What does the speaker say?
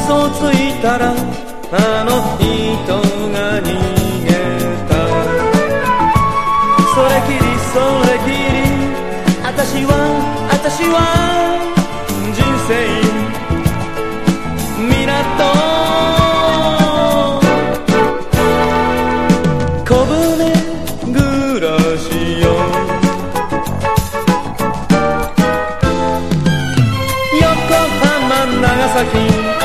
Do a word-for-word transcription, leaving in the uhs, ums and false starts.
嘘ついたらあの人が逃げた。それきりそれきり私は私は人生小舟暮らしよ。横浜長崎